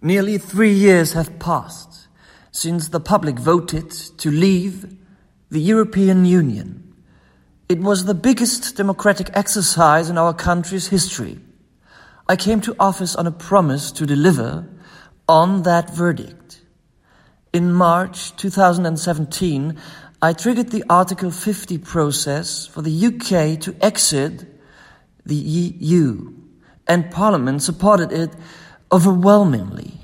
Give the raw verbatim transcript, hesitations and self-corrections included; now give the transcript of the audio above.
Nearly three years have passed since the public voted to leave the European Union. It was the biggest democratic exercise in our country's history. I came to office on a promise to deliver on that verdict. In March two thousand seventeen, I triggered the Article fifty process for the U K to exit the E U, and Parliament supported it overwhelmingly.